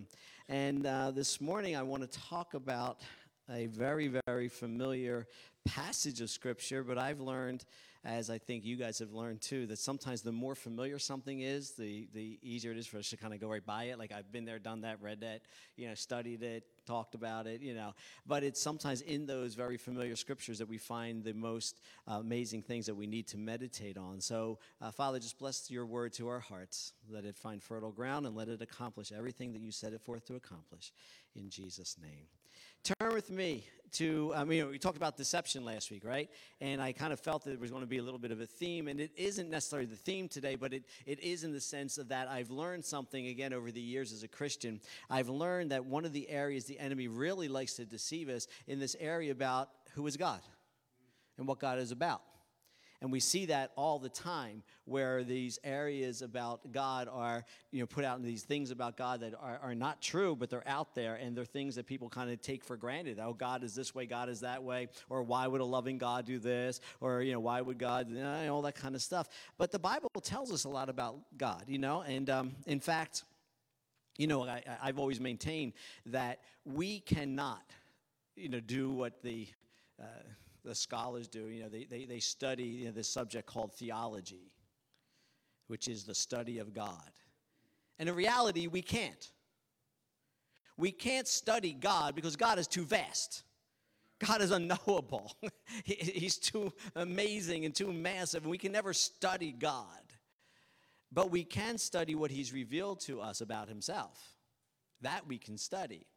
And this morning I want to talk about a very, very familiar passage of Scripture, but I've learned, as I think you guys have learned too, that sometimes the more familiar something is, the easier it is for us to kind of go right by it. Like I've been there, done that, read that, studied it, talked about it, But it's sometimes in those very familiar Scriptures that we find the most amazing things that we need to meditate on. So, Father, just bless your word to our hearts. Let it find fertile ground and let it accomplish everything that you set it forth to accomplish. In Jesus' name. Turn with me to, we talked about deception last week, right? And I kind of felt that there was going to be a little bit of a theme, and it isn't necessarily the theme today, but it is in the sense of that I've learned something, again, over the years as a Christian. I've learned that one of the areas the enemy really likes to deceive us in this area about who is God and what God is about. And we see that all the time where these areas about God are, put out in these things about God that are not true, but they're out there, and they're things that people kind of take for granted. Oh, God is this way, God is that way, or why would a loving God do this, or, why would God, all that kind of stuff. But the Bible tells us a lot about God, and in fact, I've always maintained that we cannot, do what the scholars do. They study this subject called theology, which is the study of God. And in reality, we can't. We can't study God because God is too vast. God is unknowable. He's too amazing and too massive, and we can never study God. But we can study what he's revealed to us about himself. That we can study.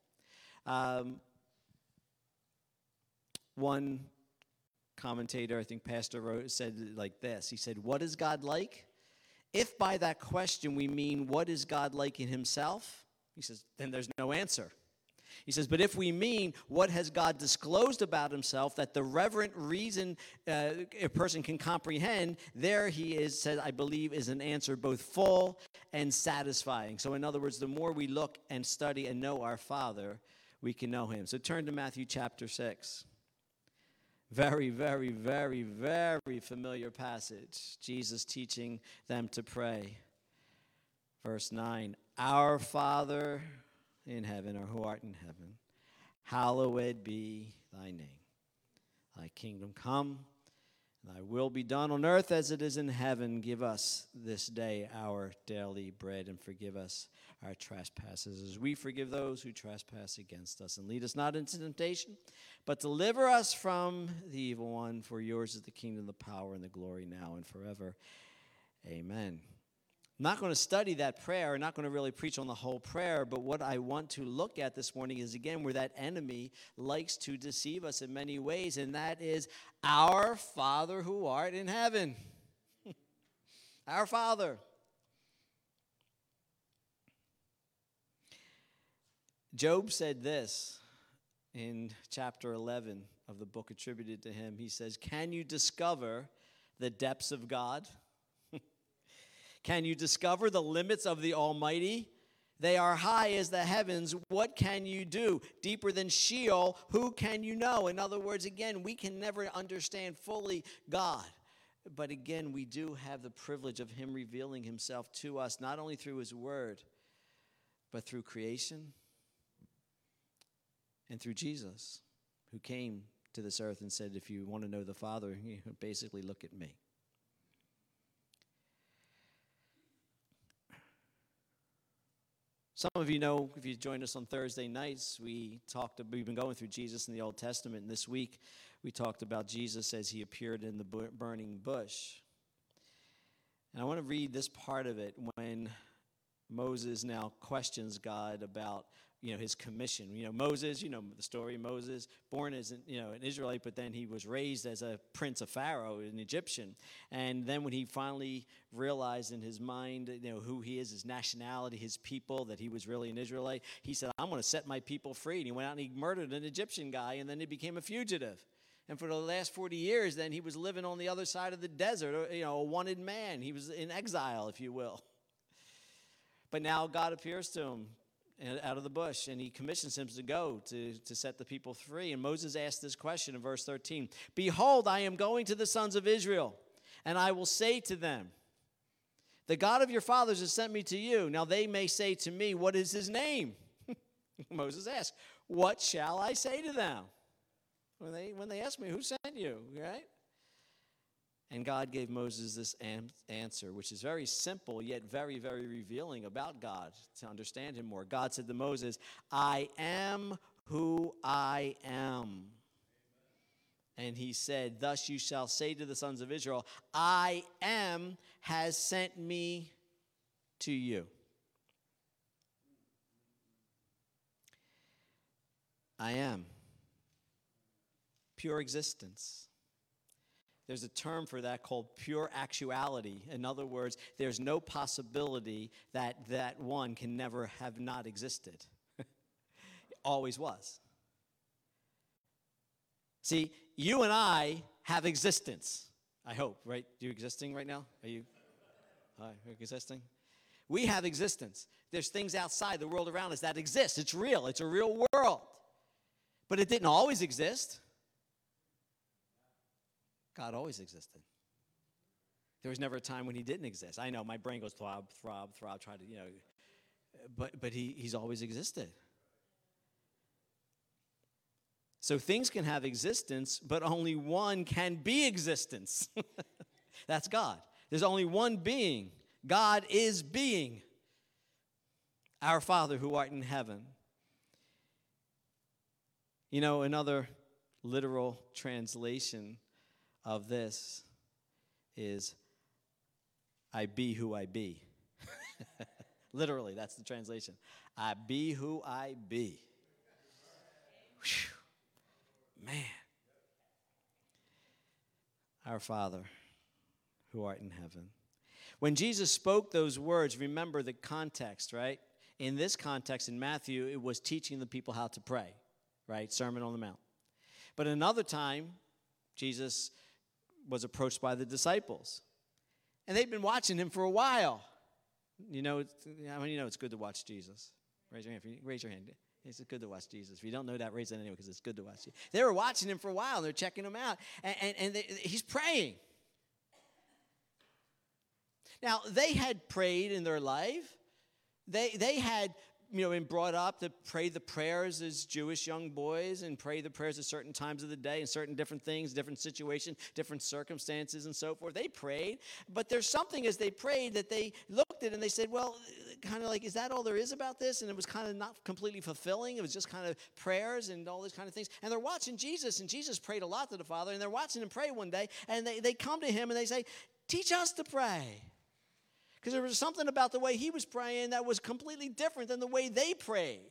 One commentator, I think Pastor Rose, said it like this. He said, "What is God like? If by that question we mean what is God like in himself," he says, "then there's no answer." He says, "But if we mean what has God disclosed about himself that the reverent reason a person can comprehend, there he is, said, I believe, is an answer both full and satisfying." So in other words, the more we look and study and know our Father, we can know him. So turn to Matthew chapter 6. Very, very, very, very familiar passage. Jesus teaching them to pray. Verse 9, "Our Father in heaven, or who art in heaven, hallowed be thy name. Thy kingdom come, thy will be done on earth as it is in heaven. Give us this day our daily bread, and forgive us our trespasses as we forgive those who trespass against us. And lead us not into temptation, but deliver us from the evil one. For yours is the kingdom, the power, and the glory now and forever. Amen." I'm not going to study that prayer. I'm not going to really preach on the whole prayer, but what I want to look at this morning is, again, where that enemy likes to deceive us in many ways, and that is our Father who art in heaven. Our Father. Job said this in chapter 11 of the book attributed to him. He says, "Can you discover the depths of God? Can you discover the limits of the Almighty? They are high as the heavens. What can you do? Deeper than Sheol, who can you know?" In other words, again, we can never understand fully God. But again, we do have the privilege of him revealing himself to us, not only through his word, but through creation and through Jesus, who came to this earth and said, if you want to know the Father, basically look at me. Some of you know, if you joined us on Thursday nights, we've been going through Jesus in the Old Testament, and this week we talked about Jesus as he appeared in the burning bush. And I want to read this part of it when Moses now questions God about, his commission. Moses, the story of Moses, born as an Israelite, but then he was raised as a prince of Pharaoh, an Egyptian. And then when he finally realized in his mind, who he is, his nationality, his people, that he was really an Israelite, he said, "I'm going to set my people free." And he went out and he murdered an Egyptian guy, and then he became a fugitive. And for the last 40 years, then he was living on the other side of the desert, a wanted man. He was in exile, if you will. But now God appears to him out of the bush, and he commissions him to go to set the people free. And Moses asked this question in verse 13, "Behold, I am going to the sons of Israel, and I will say to them, the God of your fathers has sent me to you. Now they may say to me, what is his name?" Moses asked, what shall I say to them? When they ask me, who sent you, right? And God gave Moses this answer, which is very simple, yet very, very revealing about God to understand him more. God said to Moses, I am who I am. And he said, thus you shall say to the sons of Israel, I am has sent me to you. I am. Pure existence. There's a term for that called pure actuality. In other words, there's no possibility that that one can never have not existed. It always was. See, you and I have existence. I hope, right? You existing right now? Are you existing? We have existence. There's things outside the world around us that exist. It's real. It's a real world. But it didn't always exist. God always existed. There was never a time when he didn't exist. I know my brain goes throb, throb, throb, try to, but he's always existed. So things can have existence, but only one can be existence. That's God. There's only one being. God is being. Our Father who art in heaven. Another literal translation of this is, I be who I be. Literally, that's the translation. I be who I be. Whew. Man. Our Father who art in heaven. When Jesus spoke those words, remember the context, right? In this context, in Matthew, it was teaching the people how to pray, right? Sermon on the Mount. But another time, Jesus was approached by the disciples. And they'd been watching him for a while. How many know it's good to watch Jesus? Raise your hand. Raise your hand. It's good to watch Jesus. If you don't know that, raise it anyway, because it's good to watch Jesus. They were watching him for a while, and they're checking him out. And he's praying. Now, they had prayed in their life. They had been brought up to pray the prayers as Jewish young boys and pray the prayers at certain times of the day and certain different things, different situations, different circumstances and so forth. They prayed, but there's something as they prayed that they looked at and they said, well, kind of like, is that all there is about this? And it was kind of not completely fulfilling. It was just kind of prayers and all these kind of things. And they're watching Jesus, and Jesus prayed a lot to the Father, and they're watching him pray one day, and they come to him and they say, teach us to pray. Because there was something about the way he was praying that was completely different than the way they prayed.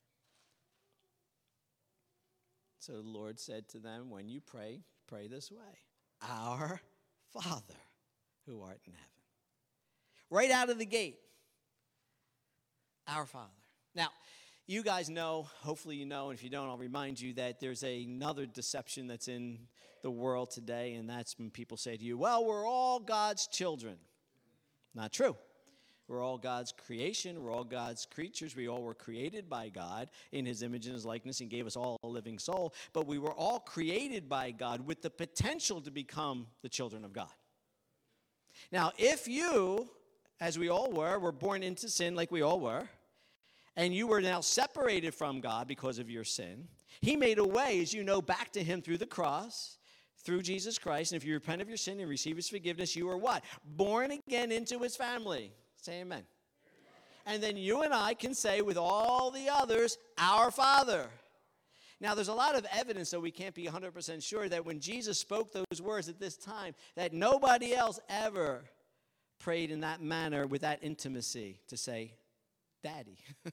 So the Lord said to them, when you pray, pray this way. Our Father who art in heaven. Right out of the gate. Our Father. Now, you guys know, hopefully you know, and if you don't, I'll remind you that there's another deception that's in the world today, and that's when people say to you, well, we're all God's children. Not true. We're all God's creation. We're all God's creatures. We all were created by God in his image and his likeness, and gave us all a living soul. But we were all created by God with the potential to become the children of God. Now, if you, as we all were born into sin like we all were, and you were now separated from God because of your sin, he made a way, as you know, back to him through the cross, through Jesus Christ. And if you repent of your sin and receive his forgiveness, you are what? Born again into his family. Say amen. And then you and I can say with all the others, our Father. Now, there's a lot of evidence, so we can't be 100% sure, that when Jesus spoke those words at this time, that nobody else ever prayed in that manner with that intimacy to say, Daddy.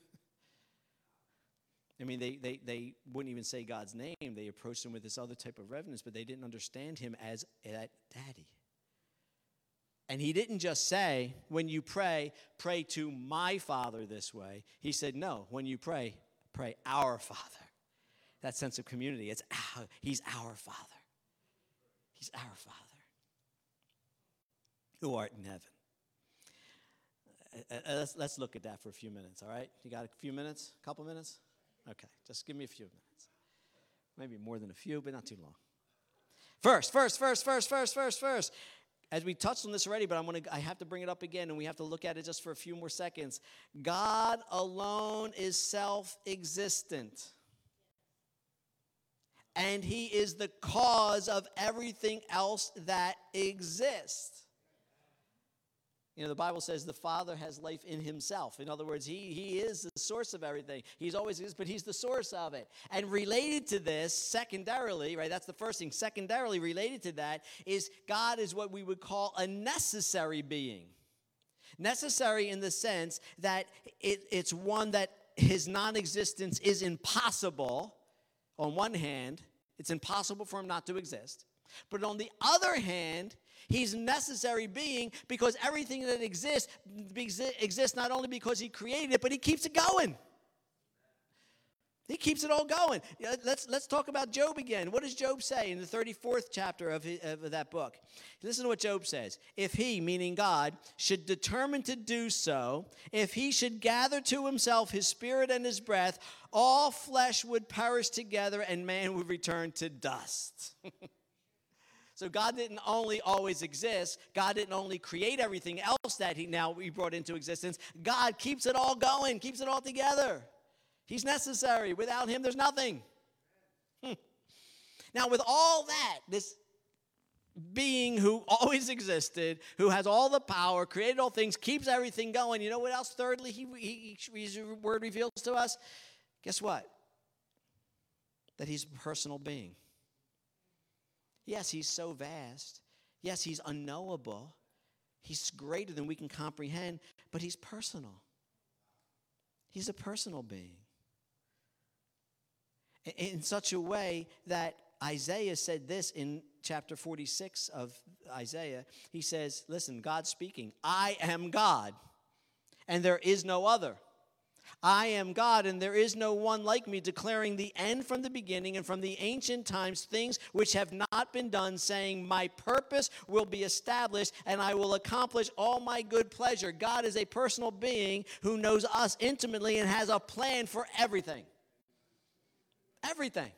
I mean, they wouldn't even say God's name. They approached him with this other type of reverence, but they didn't understand him as that Daddy. And he didn't just say, when you pray, pray to my Father this way. He said, no, when you pray, pray our Father. That sense of community, he's our Father. He's our Father who art in heaven. Let's look at that for a few minutes, all right? You got a few minutes? A couple minutes? Okay, just give me a few minutes. Maybe more than a few, but not too long. First. as we touched on this already, but I have to bring it up again, and we have to look at it just for a few more seconds. God alone is self-existent. And he is the cause of everything else that exists. You know, the Bible says the Father has life in himself. In other words, he is the source of everything. He's always is, but he's the source of it. And related to this, secondarily, right, that's the first thing. Secondarily, related to that is God is what we would call a necessary being. Necessary in the sense that it's one that his non-existence is impossible. On one hand, it's impossible for him not to exist. But on the other hand, he's a necessary being because everything that exists not only because he created it, but he keeps it going. He keeps it all going. Let's talk about Job again. What does Job say in the 34th chapter of that book? Listen to what Job says. If he, meaning God, should determine to do so, if he should gather to himself his spirit and his breath, all flesh would perish together and man would return to dust. So God didn't only always exist. God didn't only create everything else that he brought into existence. God keeps it all going, keeps it all together. He's necessary. Without him, there's nothing. Now, with all that, this being who always existed, who has all the power, created all things, keeps everything going. You know what else? Thirdly, his word reveals to us. Guess what? That he's a personal being. Yes, he's so vast. Yes, he's unknowable. He's greater than we can comprehend, but he's personal. He's a personal being. In such a way that Isaiah said this in chapter 46 of Isaiah. He says, listen, God's speaking, I am God, and there is no other. I am God, and there is no one like me, declaring the end from the beginning and from the ancient times, things which have not been done, saying, my purpose will be established, and I will accomplish all my good pleasure. God is a personal being who knows us intimately and has a plan for everything. Everything.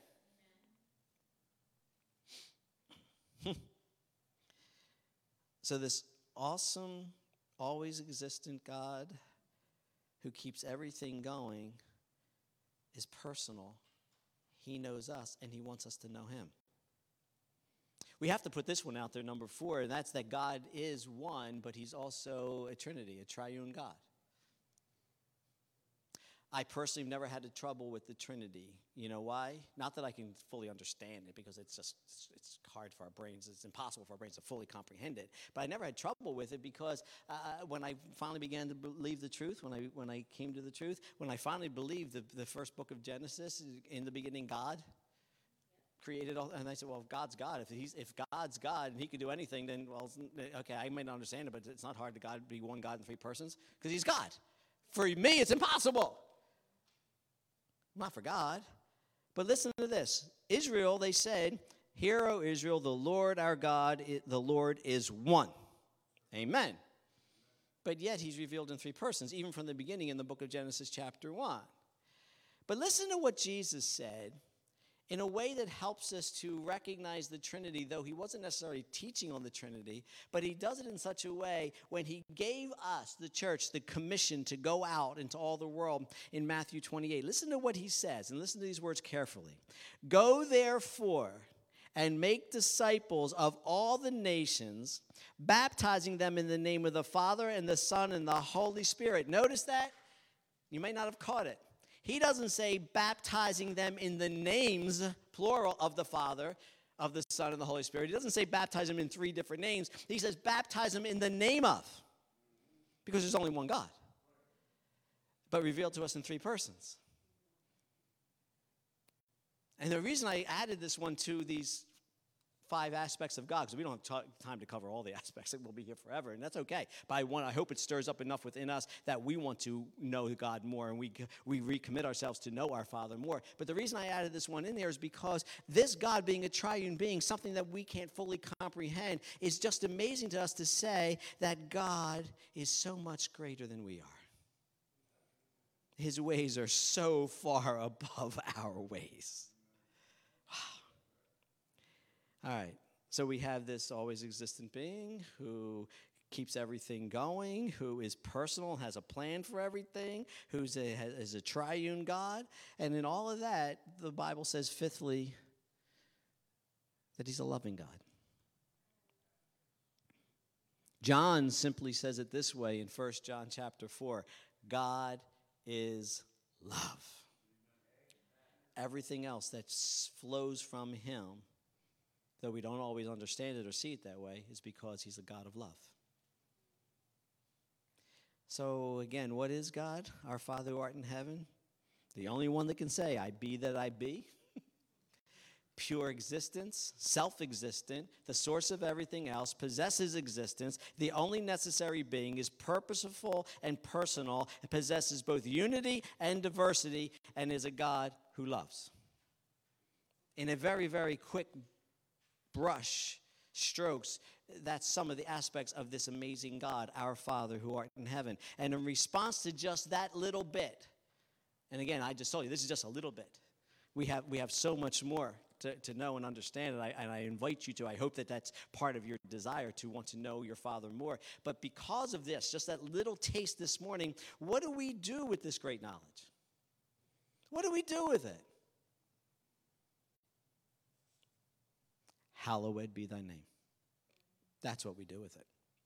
So this awesome, always existent God who keeps everything going is personal. He knows us, and he wants us to know him. We have to put this one out there, number 4, and that's that God is one, but he's also a Trinity, a triune God. I personally have never had a trouble with the Trinity. You know why? Not that I can fully understand it, because it's hard for our brains. It's impossible for our brains to fully comprehend it. But I never had trouble with it because when I finally began to believe the truth, when I came to the truth, when I finally believed the first book of Genesis, in the beginning God created all, and I said, well, if God's God, if God's God and he can do anything, then, well, okay, I may not understand it, but it's not hard to God be one God in 3 persons, because he's God. For me, it's impossible. Not for God. But listen to this. Israel, they said, hear, O Israel, the Lord our God, the Lord is one. Amen. But yet he's revealed in 3 persons, even from the beginning in the book of Genesis chapter 1. But listen to what Jesus said in a way that helps us to recognize the Trinity, though he wasn't necessarily teaching on the Trinity, but he does it in such a way when he gave us, the church, the commission to go out into all the world in Matthew 28. Listen to what he says, and listen to these words carefully. Go therefore and make disciples of all the nations, baptizing them in the name of the Father and the Son and the Holy Spirit. Notice that? You may not have caught it. He doesn't say baptizing them in the names, plural, of the Father, of the Son, and the Holy Spirit. He doesn't say baptize them in 3 different names. He says baptize them in the name of, because there's only one God, but revealed to us in 3 persons. And the reason I added this one to these 5 aspects of God, because we don't have time to cover all the aspects, we'll be here forever, and that's okay. But I hope it stirs up enough within us that we want to know God more, and we recommit ourselves to know our Father more. But the reason I added this one in there is because this God being a triune being, something that we can't fully comprehend, is just amazing to us to say that God is so much greater than we are. His ways are so far above our ways. All right, So we have this always existent being who keeps everything going, who is personal, has a plan for everything, is a triune God. And in all of that, the Bible says, fifthly, that he's a loving God. John simply says it this way in 1 John chapter 4, God is love. Everything else that flows from him, though we don't always understand it or see it that way, is because he's a God of love. So again, what is God? Our Father who art in heaven. The only one that can say, I be that I be. Pure existence, self-existent, the source of everything else, possesses existence. The only necessary being is purposeful and personal, and possesses both unity and diversity, and is a God who loves. In a very, very quick brush strokes, that's some of the aspects of this amazing God, our Father who art in heaven. And in response to just that little bit, and again, I just told you, this is just a little bit. We have so much more to know and understand, and I invite you to. I hope that that's part of your desire to want to know your Father more. But because of this, just that little taste this morning, what do we do with this great knowledge? What do we do with it? Hallowed be thy name. That's what we do with it.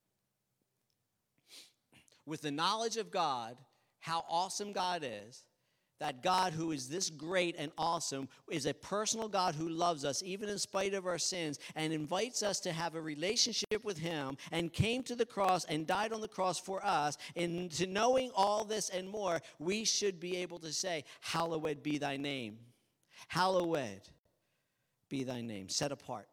With the knowledge of God, how awesome God is, that God who is this great and awesome is a personal God who loves us even in spite of our sins and invites us to have a relationship with him and came to the cross and died on the cross for us. And to knowing all this and more, we should be able to say, hallowed be thy name. Hallowed be thy name. Set apart.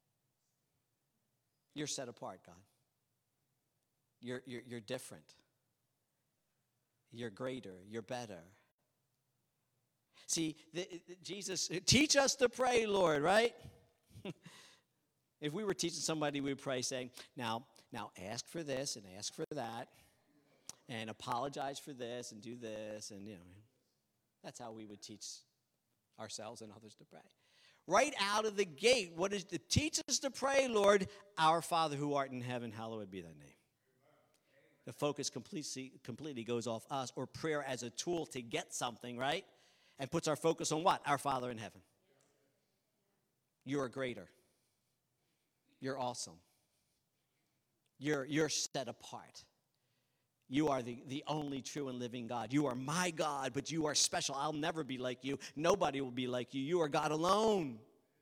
You're set apart, God. You're different. You're greater. You're better. See, Jesus, teach us to pray, Lord, right? If we were teaching somebody, we would pray saying, now ask for this and ask for that and apologize for this and do this. And, that's how we would teach ourselves and others to pray. Right out of the gate, what is to teach us to pray, Lord, our Father who art in heaven, hallowed be thy name. The focus completely goes off us or prayer as a tool to get something, right? And puts our focus on what? Our Father in heaven. You are greater. You're awesome. You're set apart. You are the only true and living God. You are my God, but you are special. I'll never be like you. Nobody will be like you. You are God alone.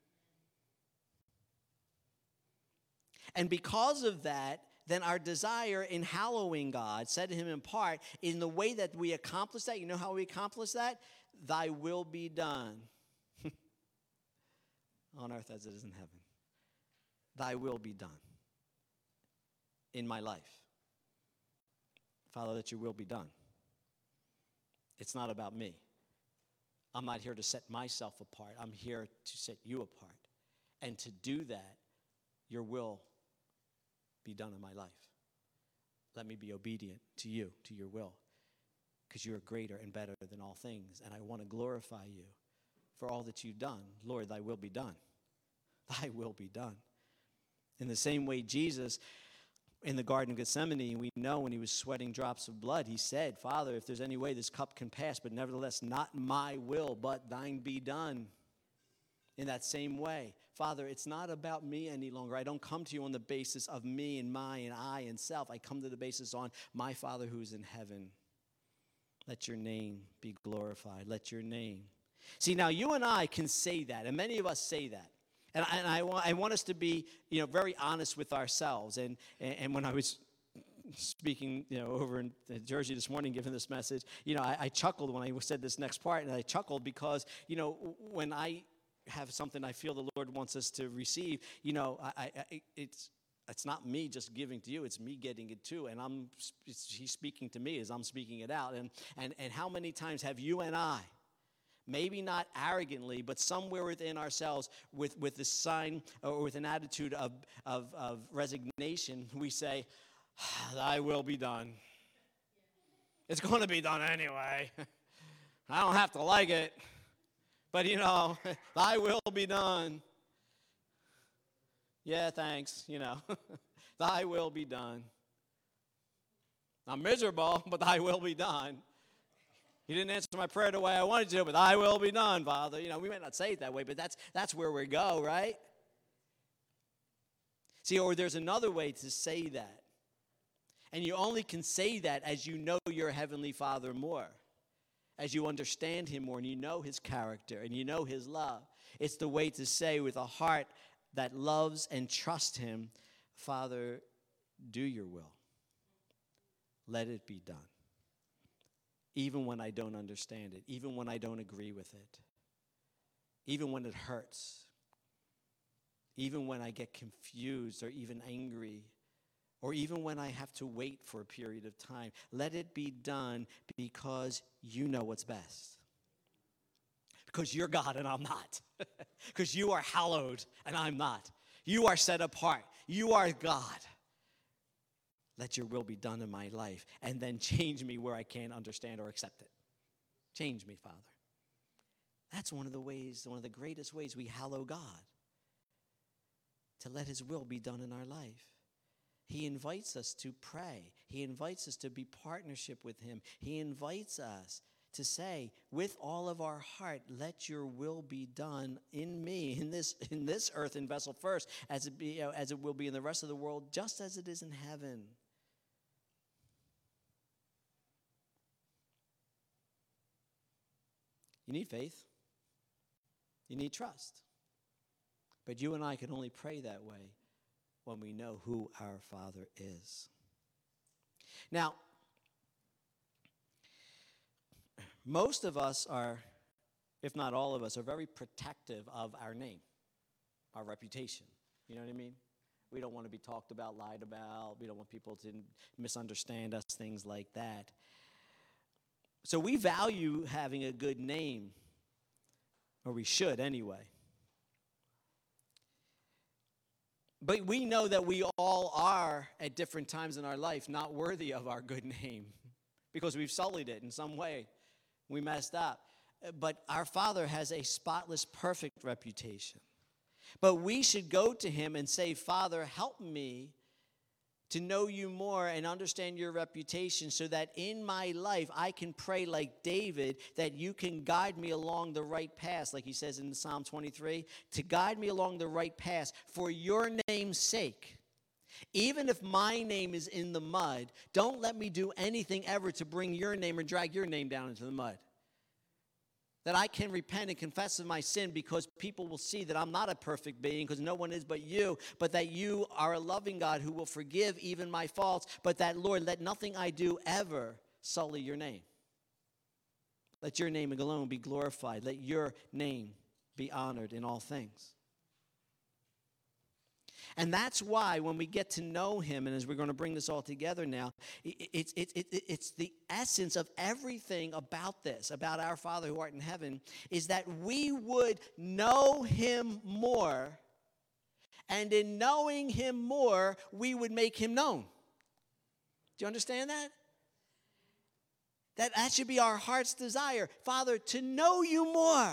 And because of that, then our desire in hallowing God, set him in part, in the way that we accomplish that, you know how we accomplish that? Thy will be done on earth as it is in heaven. Thy will be done in my life. Father, that your will be done. It's not about me. I'm not here to set myself apart. I'm here to set you apart. And to do that, your will be done in my life. Let me be obedient to you, to your will, because you are greater and better than all things. And I want to glorify you for all that you've done. Lord, thy will be done. Thy will be done. In the same way, Jesus, in the Garden of Gethsemane, we know when he was sweating drops of blood, he said, Father, if there's any way this cup can pass, but nevertheless, not my will, but thine be done. In that same way, Father, it's not about me any longer. I don't come to you on the basis of me and my and I and self. I come to the basis on my Father who's in heaven. Let your name be glorified. Let your name. See, now you and I can say that, and many of us say that. And I want us to be, very honest with ourselves. And when I was speaking, over in Jersey this morning, giving this message, I chuckled when I said this next part, and I chuckled because, when I have something I feel the Lord wants us to receive, it's not me just giving to you, it's me getting it too, and he's speaking to me as I'm speaking it out. And how many times have you and I, maybe not arrogantly, but somewhere within ourselves, with this sign or with an attitude of resignation, we say, thy will be done. It's going to be done anyway. I don't have to like it, but thy will be done. Yeah, thanks, thy will be done. I'm miserable, but thy will be done. You didn't answer my prayer the way I wanted you to, but thy will be done, Father. We may not say it that way, but that's where we go, right? See, or there's another way to say that. And you only can say that as you know your Heavenly Father more, as you understand Him more, and you know His character, and you know His love. It's the way to say with a heart that loves and trusts Him, Father, do your will. Let it be done. Even when I don't understand it, even when I don't agree with it, even when it hurts, even when I get confused or even angry, or even when I have to wait for a period of time. Let it be done because you know what's best. Because you're God and I'm not. Because you are hallowed and I'm not. You are set apart. You are God. Let your will be done in my life, and then change me where I can't understand or accept it. Change me, Father. That's one of the greatest ways we hallow God, to let His will be done in our life. He invites us to pray. He invites us to be partnership with Him. He invites us to say, with all of our heart, let your will be done in me, in this earthen vessel first, as it will be in the rest of the world, just as it is in heaven. You need faith. You need trust. But you and I can only pray that way when we know who our Father is. Now, most of us are, if not all of us, are very protective of our name, our reputation. You know what I mean? We don't want to be talked about, lied about. We don't want people to misunderstand us, things like that. So we value having a good name, or we should anyway. But we know that we all are, at different times in our life, not worthy of our good name because we've sullied it in some way. We messed up. But our Father has a spotless, perfect reputation. But we should go to Him and say, Father, help me to know you more and understand your reputation so that in my life I can pray like David, that you can guide me along the right path, like he says in Psalm 23, to guide me along the right path for your name's sake. Even if my name is in the mud, don't let me do anything ever to bring your name or drag your name down into the mud. That I can repent and confess of my sin because people will see that I'm not a perfect being because no one is but you, but that you are a loving God who will forgive even my faults, but that, Lord, let nothing I do ever sully your name. Let your name alone be glorified. Let your name be honored in all things. And that's why when we get to know Him, and as we're going to bring this all together now, it's the essence of everything about this, about our Father who art in heaven, is that we would know Him more, and in knowing Him more, we would make Him known. Do you understand that? That should be our heart's desire. Father, to know you more.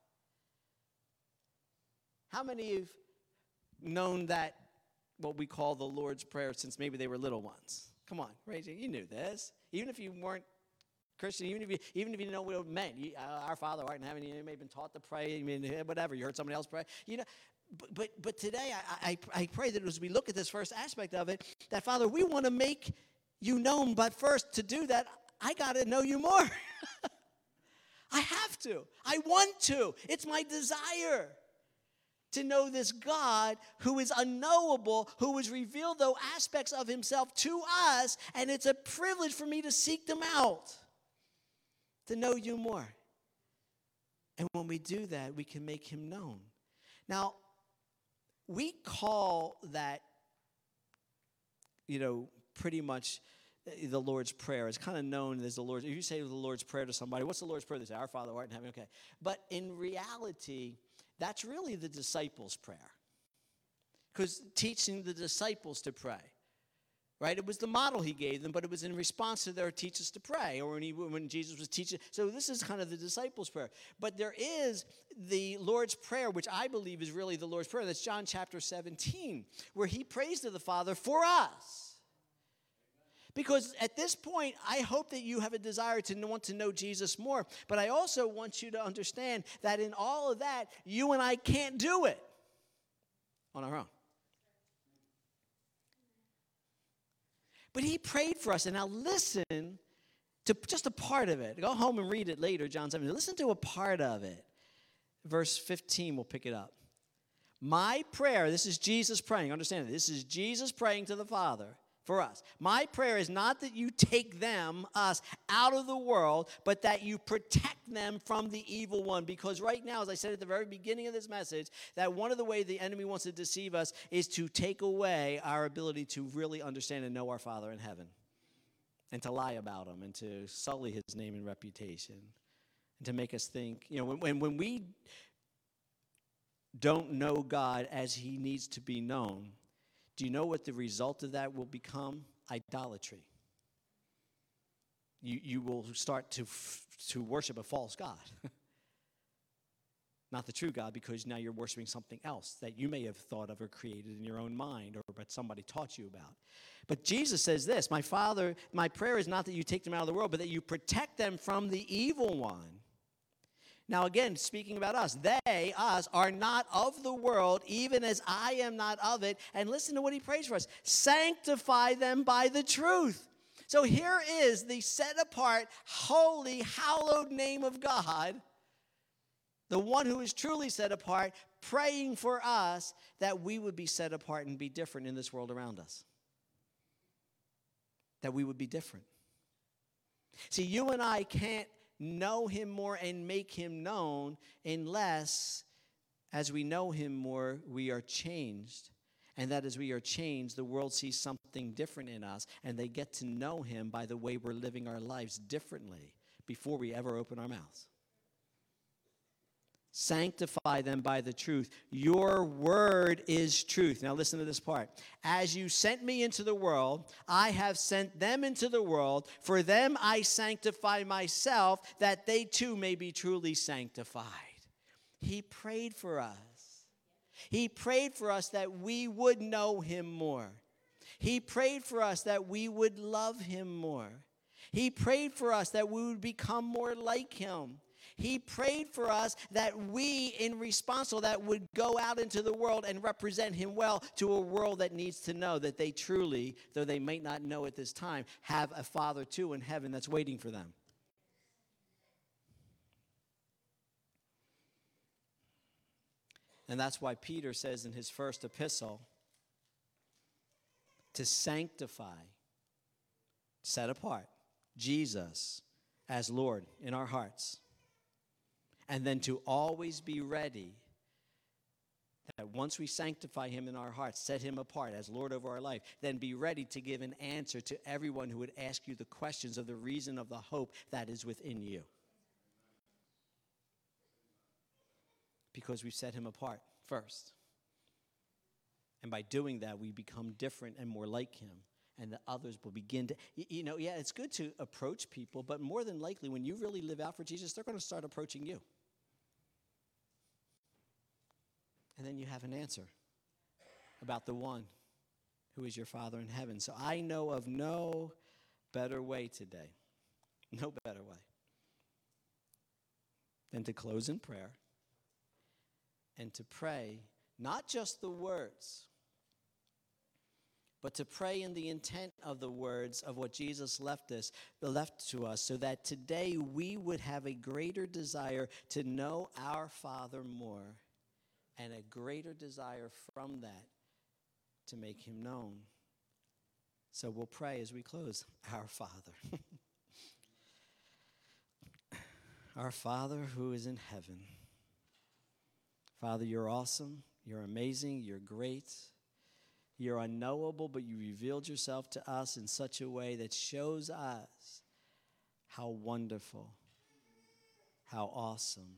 How many of known that, what we call the Lord's Prayer, since maybe they were little ones? Come on, raise it. You knew this. Even if you weren't Christian, even if you didn't know what it meant. Our Father who art in heaven, you may have been taught to pray, whatever. You heard somebody else pray. But today I pray that as we look at this first aspect of it, that, Father, we want to make you known, but first to do that, I got to know you more. I have to. I want to. It's my desire to know this God who is unknowable, who has revealed those aspects of Himself to us, and it's a privilege for me to seek them out, to know you more. And when we do that, we can make Him known. Now, we call that, pretty much the Lord's Prayer. It's kind of known as the Lord's. If you say the Lord's Prayer to somebody, what's the Lord's Prayer? They say, Our Father who art in heaven. Okay. But in reality, that's really the disciples' prayer. Because teaching the disciples to pray. right? It was the model he gave them, but it was in response to their teach us to pray, or when Jesus was teaching. So this is kind of the disciples' prayer. But there is the Lord's Prayer, which I believe is really the Lord's Prayer. That's John chapter 17, where he prays to the Father for us. Because at this point, I hope that you have a desire to want to know Jesus more. But I also want you to understand that in all of that, you and I can't do it on our own. But he prayed for us. And now listen to just a part of it. Go home and read it later, John 7. Listen to a part of it. Verse 15, we'll pick it up. My prayer, this is Jesus praying. Understand it. This is Jesus praying to the Father for us. My prayer is not that you take them, us, out of the world, but that you protect them from the evil one. Because right now, as I said at the very beginning of this message, that one of the ways the enemy wants to deceive us is to take away our ability to really understand and know our Father in heaven, and to lie about him, and to sully his name and reputation, and to make us think, when we don't know God as he needs to be known, do you know what the result of that will become? Idolatry. You will start to worship a false god. Not the true God, because now you're worshiping something else that you may have thought of or created in your own mind, or but somebody taught you about. But Jesus says this, my Father, my prayer is not that you take them out of the world, but that you protect them from the evil one. Now again, speaking about us, they, us, are not of the world, even as I am not of it. And listen to what he prays for us. Sanctify them by the truth. So here is the set apart, holy, hallowed name of God, the one who is truly set apart, praying for us that we would be set apart and be different in this world around us. That we would be different. See, you and I can't know him more and make him known unless, as we know him more, we are changed. And that as we are changed, the world sees something different in us, and they get to know him by the way we're living our lives differently before we ever open our mouths. Sanctify them by the truth. Your word is truth. Now listen to this part. As you sent me into the world, I have sent them into the world. For them I sanctify myself, that they too may be truly sanctified. He prayed for us. He prayed for us that we would know him more. He prayed for us that we would love him more. He prayed for us that we would become more like him. He prayed for us that we, in response to that, would go out into the world and represent him well to a world that needs to know that they truly, though they might not know at this time, have a Father too in heaven that's waiting for them. And that's why Peter says in his first epistle, to sanctify, set apart Jesus as Lord in our hearts. And then to always be ready that once we sanctify him in our hearts, set him apart as Lord over our life, then be ready to give an answer to everyone who would ask you the questions of the reason of the hope that is within you. Because we set him apart first. And by doing that, we become different and more like him. And the others will begin to, it's good to approach people, but more than likely, when you really live out for Jesus, they're going to start approaching you. And then you have an answer about the one who is your Father in heaven. So I know of no better way today, no better way than to close in prayer and to pray not just the words, but to pray in the intent of the words of what Jesus left to us, so that today we would have a greater desire to know our Father more, and a greater desire from that to make him known. So we'll pray as we close. Our Father. Our Father who is in heaven. Father, you're awesome. You're amazing. You're great. You're unknowable, but you revealed yourself to us in such a way that shows us how wonderful, how awesome,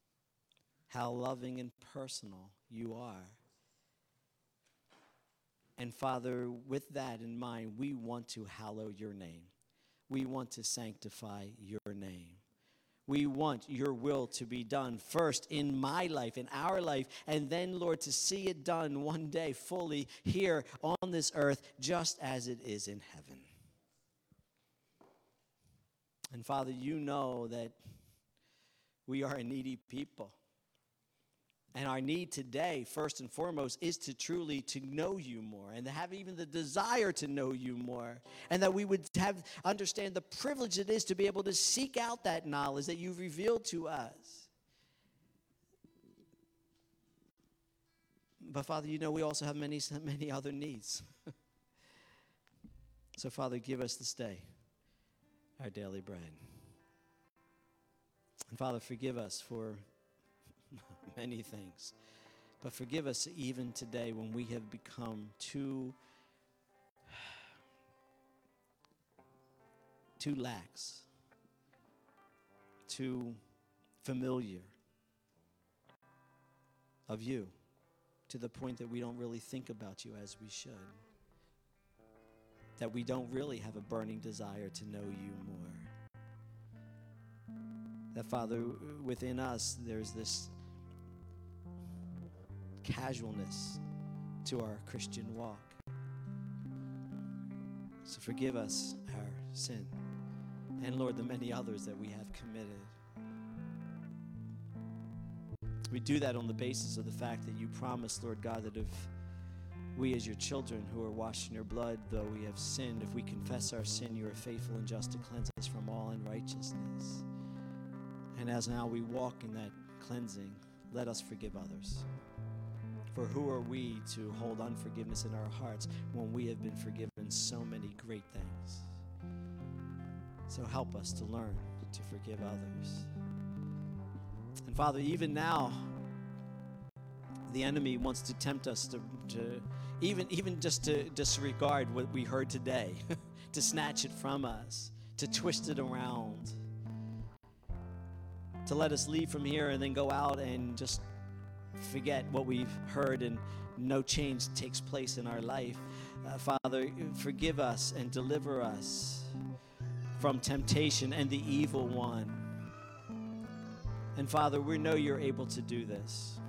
how loving and personal you are. And Father, with that in mind, we want to hallow your name. We want to sanctify your name. We want your will to be done first in my life, in our life, and then, Lord, to see it done one day fully here on this earth, just as it is in heaven. And Father, you know that we are a needy people. And our need today, first and foremost, is to truly to know you more and to have even the desire to know you more. And that we would understand the privilege it is to be able to seek out that knowledge that you've revealed to us. But Father, you know we also have many other needs. So Father, give us this day our daily bread. And Father, forgive us for many things. But forgive us even today when we have become too lax, too familiar of you, to the point that we don't really think about you as we should. That we don't really have a burning desire to know you more. That, Father, within us, there's this casualness to our Christian walk. So forgive us our sin, and Lord, the many others that we have committed. We do that on the basis of the fact that you promised, Lord God, that if we as your children who are washed in your blood, though we have sinned, if we confess our sin, you are faithful and just to cleanse us from all unrighteousness. And as now we walk in that cleansing, let us forgive others. For who are we to hold unforgiveness in our hearts when we have been forgiven so many great things? So help us to learn to forgive others. And Father, even now, the enemy wants to tempt us to even just to disregard what we heard today, to snatch it from us, to twist it around, to let us leave from here and then go out and just forget what we've heard and no change takes place in our life. Father, forgive us and deliver us from temptation and the evil one. And Father, we know you're able to do this.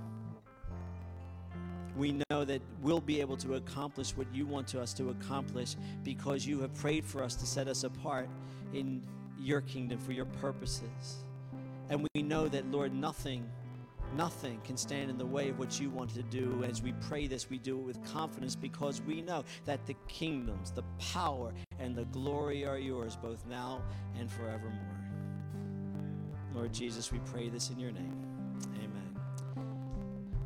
We know that we'll be able to accomplish what you want us to accomplish because you have prayed for us to set us apart in your kingdom for your purposes. And we know that, Lord, nothing can stand in the way of what you want to do. As we pray this, we do it with confidence because we know that the kingdoms, the power, and the glory are yours both now and forevermore. Lord Jesus, we pray this in your name.